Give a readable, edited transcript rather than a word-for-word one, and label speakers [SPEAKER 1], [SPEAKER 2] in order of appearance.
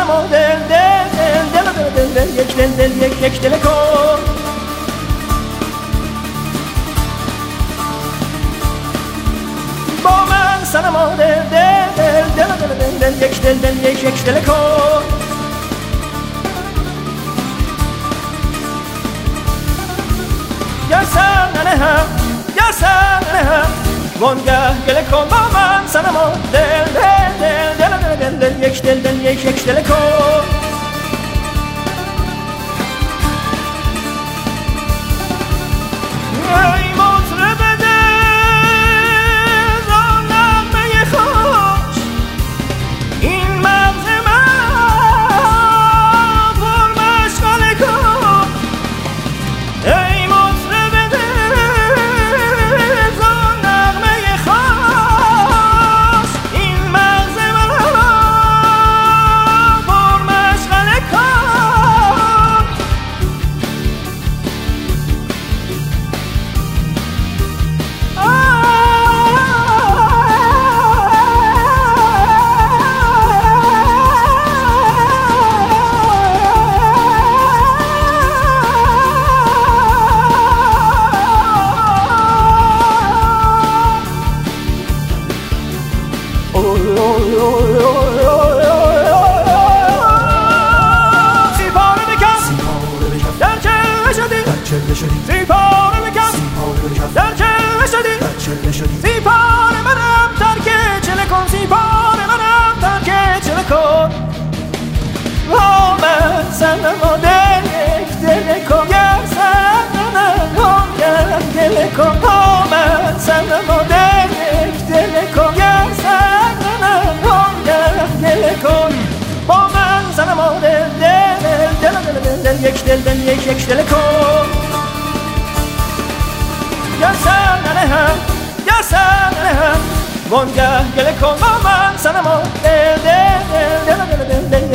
[SPEAKER 1] صنما دل یک دل یک دل کن. با من صنما دل یک دل یک دل کن. گر سر ننهم وانگه گله کن. با من صنما دل یک دل یک دل کن. ای مطرب دل را نغمه خوش این مغز من پر مشغله کن. ای مطرب دل را نغمه خوش این مغز من پر مشغله کن. سیپاره بکن در چله شدی سیپاره بکن در چله شدی سیپاره منم ترک چله کن. سیپاره منم ترک چله کن. با من صنما دل یک دل کن. گر صنما دل کن. با من صنما دل یک دل کن. گر صنما دل کن. با من صنما دل یک دل یک دل کن. گر سر ننهم وانگه گله کن. با من صنما دل